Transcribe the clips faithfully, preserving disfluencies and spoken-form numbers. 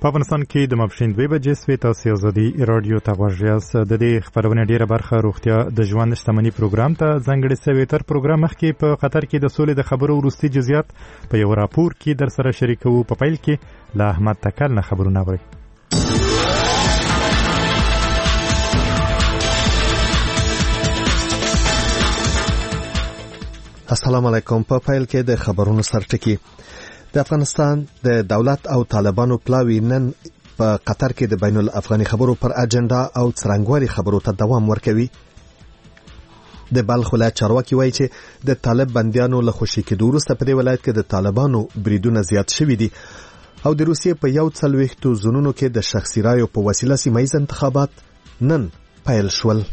په افغانستان کې د ماپښین دوه بجې سوي تاسو ازادي رادیو ته غوږ یاست. د دې خبرونه ډیره برخه روغتیا د ژوند شتمنۍ پروګرام ته ځانګړې شوې. تر پروګرام مخکې په قطر کې د سولې د خبرو وروستي جزئیات په یو راپور کې در سره شریکو. په پیل کې له احمد تکل نه خبرونه اورئ. السلام علیکم. په پیل کې د خبرونو سرټکی. د افغانستان د دولت او طالبانو پلاوی نن په قطر کې د بین الافغاني خبرو پر اجنډا او څرنګوالي خبرو ته دوام ورکوي. د بلخ ولایت چارواکي وایي چې د طالب بندیانو له خوشي کېدو وروسته په دې ولایت کې د طالبانو بریدونه زیات شوي دي او د روسیې په یو څلوېښتو زونونو کې د شخصي رایو په وسیله سیمه‌ییز انتخابات نن پیل شول.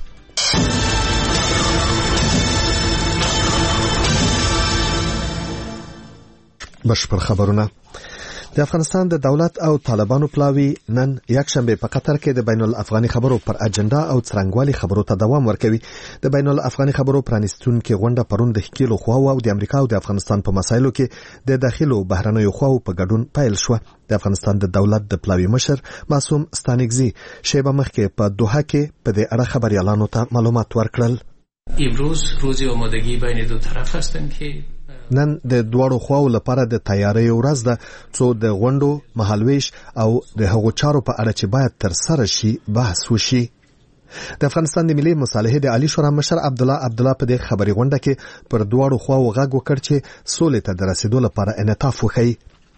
بشپړ خبرونه. د افغانستان د دولت او طالبانو پلاوی نن یکشنبه په قطر کې د بین الافغاني خبرو پر اجنډا او څرنګوالي خبرو ته دوام ورکوي. د بین الافغاني خبرو پرانیستونکو غونډه پرون د حکیلو خواو او د امریکا او د افغانستان په مسایلو کې د داخلو بهرنیو خواو په ګډون پیل شو. د افغانستان د دولت د پلاوی مشر معصوم ستانکزی شیبه مخکې په دوحه کې په دې اړه خبريالانو ته معلومات ورکړل. امروز روز آمادگی بین دو طرف هستند که نن د دوړو خواو لپاره د تیاری ورځ ده څو د غونډو مهالويش او د هغو چارو په اړه چې باید تر سره شي بحث وشي. د افغانستان د ملي مصالحې د عالی شورا مشر عبد الله عبد الله په دې خبري غونډه کې پر دوړو خواو غږ وکړ چې سولې ته د رسیدو لپاره انعطاف وکړي.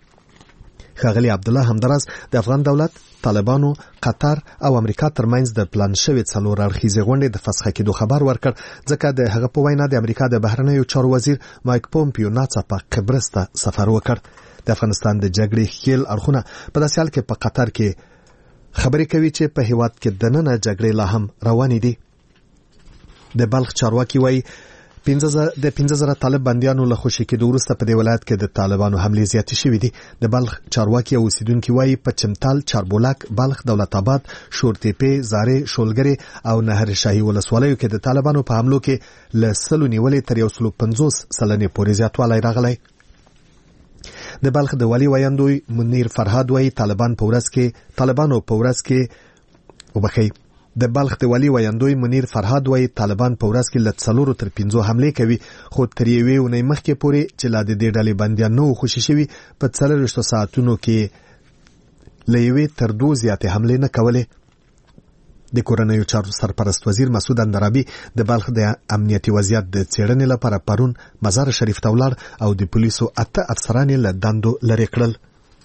ښاغلي عبد الله همدراز د افغان دولت، طالبانو، قطر او امریکا ترمنځ د پلان شوی څلور اړخیزې غونډې د فسخ کېدو خبر ورکړ، ځکه د هغه په وینا د امریکا د بهرنیو چارو وزیر مایک پومپیو ناڅاپه قبرس ته سفر وکړ. د افغانستان د جګړې ښکېل اړخونه په داسې حال کې په قطر کې خبرې کوي چې په هیواد کې دننه جګړې لا هم روانې دي. د بلخ چارواکي وایي د پنځه زره طالب بندیانو له خوشي کېدو وروسته په دې ولایت کې د طالبانو حملې زیاتې شوې دي. د بلخ چارواکي او اوسیدونکي وایي په چمتال، چاربولک، بلخ، دولت آباد، شورتېپې، زارې، شولګرې او نهر شاهي ولسوالیو کې د طالبانو په حملو کې له سلو نیولې تر یو سلو پنځوس سلنې پورې زیاتوالی راغلی. د بلخ د والي ویاندوی منیر فرهاد وایي طالبان په ورځ کې طالبانو په ورځ کې وبخي د بلخ د والي ویاندوی منیر فرهاد وایي طالبان په ورځ کې له څلورو تر پنځو حملې کوي، خو تر یوې اونۍ مخکې پورې چې لا د دې ډلې بندیان نه وو خوشي شوي په څلرویشتو ساعتونو کې له یوې تر دوو زیاتې حملې نه کولې. د کورنیو چارو سرپرست وزیر مسعود اندرابي د بلخ د امنیتي وضعیت د څېړنې لپاره پرون مزار شریف ته ولاړ او د پولیسو اته افسران له دندو لرې کړل.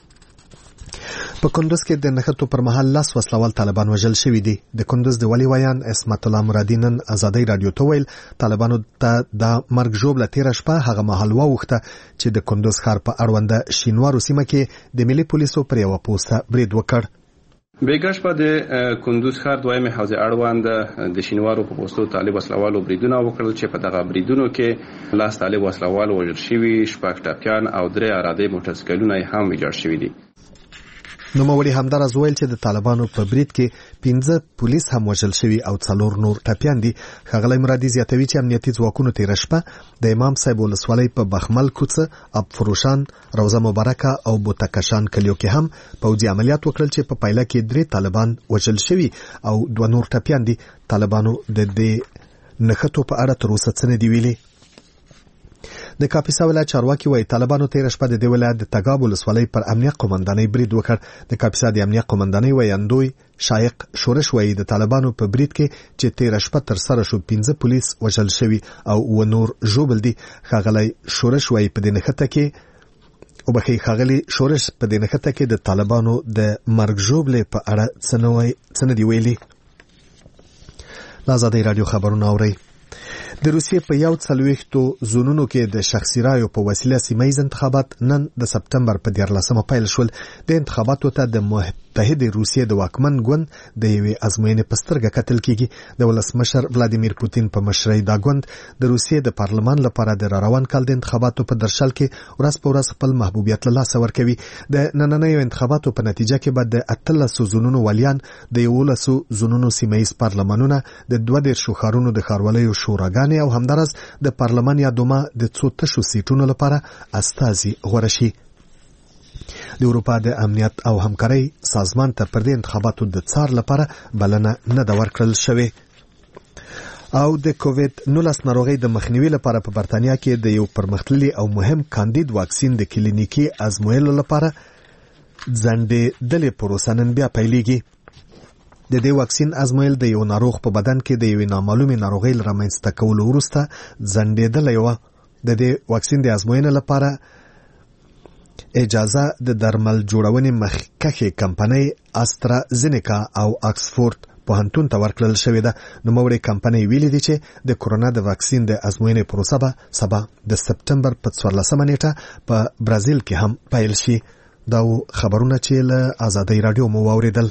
په کندوز کې د نښتو پر مهال لاس وسلوال طالبان وژل شوي دي. د کندوز د والي ویان اسمت الله مرادي نن ازادي رادیو ته ویل طالبانو ته د مرګ ژوبله تیره شپه هغه مهال واوښته چې د کندوز ښار په اړونده شینوارو سیمه کې د ملي پولیسو پر یوه پوسته برید وکړ. بیګش په د کندوز ښار دویمه حوزه اړوند د شینوارو په پوسټو طالب وسلوالو بریدونه وکړل چې په دغه بریدونو کې لاس طالب وسلوال وژل شوي، شپږ ټپیان او درې اراده موټرسایکلونه هم ویجاړ شوي دي. نوموړي همداراز ویل چې د طالبانو په برید کې پنځه پولیس هم وژل شوي او څلور نور ټپیان دي. ښاغلی مرادي زیاتوي چې امنیتي ځواکونو تېره شپه د امام صاحب ولسوالۍ په بخمل کوڅه، ابفروشان، روضه مبارکه او بوتکشان کلیو کې هم پوځي عملیات وکړل چې په پایله کې درې طالبان وژل شوي او دوه نور ټپیان دي. طالبانو د دې نښتو په اړه تر اوسه څه نه دي ویلي. د کاپیسا ولایت چارواکي وایي طالبانو تېره شپه د دې ولایت د تګاب ولسوالۍ پر امنیه قومندانۍ برید وکړ. د کاپیسا د امنیه قومندانۍ ویاندوی شایق شورش وایي د طالبانو په برید کې چې تېره شپه تر سره شو پنځه پولیس وژل شوي او و نور ژوبل دي. ښاغلی شورش وایي په دې نښته کې وبخي ښاغلي شورش په دې نښته کې د طالبانو د مرګ ژوبلې په اړه څه نه دي ویلي. آزادي رادیو خبرونه اورئ. د روسیې په یو څلوېښتو زونونو کې د شخصي رایو په وسیله سیمه‌ییز انتخابات نن د سپتمبر په دیارلسمه پیل شول. د انتخاباتو ته د متحده روسیې د واکمن ګوند د یوې ازموینې په سترګه کتل کیږي. د ولسمشر ولادیمیر پوتین په مشرۍ دا ګوند د روسیې د پارلمان لپاره د روان کال د انتخاباتو په درشل کې ورځ په ورځ خپل محبوبیت له لاسه ورکوي. د نننیو انتخاباتو په نتیجه کې به د اتلسو زونونو ولیان، د یولسو زونونو سیمه‌ییز پارلمانونه، د دوه دېرشو ښارونو د ښارولیو شوراګانې او همدارس د پارلمان یا دوما د څو تشو سیټونو لپاره استازي غوره شي. د اروپا د امنیت او همکارۍ سازمان ته پر دې انتخاباتو د څار لپاره بلنه نه ده ورکړل شوې. او د کووید نولس ناروغۍ د مخنیوي لپاره په برتانیا کې د یو پرمختللي او مهم کاندید واکسین د کلینیکي ازمویلو لپاره ځنډېدلې پروسه نن بیا پیلېږي. د دې واکسین ازمویل د یو ناروغ په بدن کې د یوې نامعلومې ناروغۍ له رامنځته کولو وروسته ځنډېدلی وه. د دې واکسین د ازموینې لپاره اجازه د درمل جوړونې مخکښې کمپنۍ استرازینیکا او آکسفورد پوهنتون ته ورکړل شوې ده. نوموړې کمپنۍ ویلي دي چې د کورونا د واکسین د ازموینې پروسه به سبا د سپتمبر په څوارلسمه نیټه په برازیل کې هم پیل شي. دا خبرونه چې له آزادۍ راډیو مو واوریدل.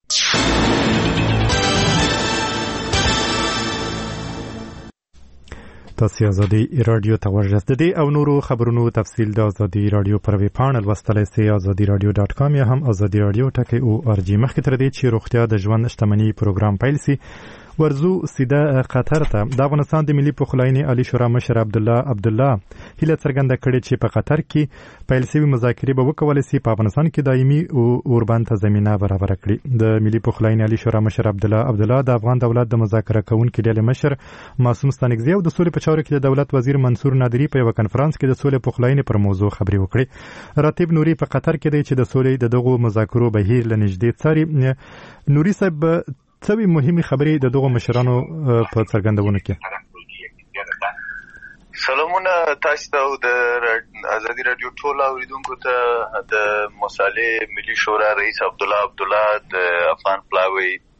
تاسو آزادۍ راډیو ته ورغاست دي او نورو خبرونو تفصیل د آزادۍ راډیو پر ویب پاڼل لوستلای سئ آزادۍ راډیو ډاټ کام یا هم آزادۍ راډیو ټکی او ار جی. مخکې تر دې چې روغتیا د ژوند شتمنۍ پروګرام پیل سي ورزو سیده قطر ته. د افغانستان د ملي پخلاینې عالی شورا مشر عبد الله عبد الله هیله څرګنده کړې چې په قطر کې پیل شوی مذاکرې به وکولای شي په افغانستان کې دایمي او اوربند ته زمينه برابر کړي. د ملي پخلاینې عالی شورا مشر عبد الله عبد الله د افغان دولت د مذاکره کوونکو ډلې مشر معصوم ستانکزی او د سولې په چارو کې د دولت وزیر منصور نادری په یو کنفرانس کې د سولې پخلاینې پر موضوع خبرې وکړې. راتب نوري په قطر کې دی چې د سولې د دغو مذاکرو بهیر لنږدې څاري. نوري صاحب څوی مهمه خبرې د دغه مشرانو په څرګندونو کې؟ سلامونه تاسو ته د آزادۍ رادیو ټول اوریدونکو ته د مصالح ملي شورا رئیس عبد الله عبد الله د افغان پلاوی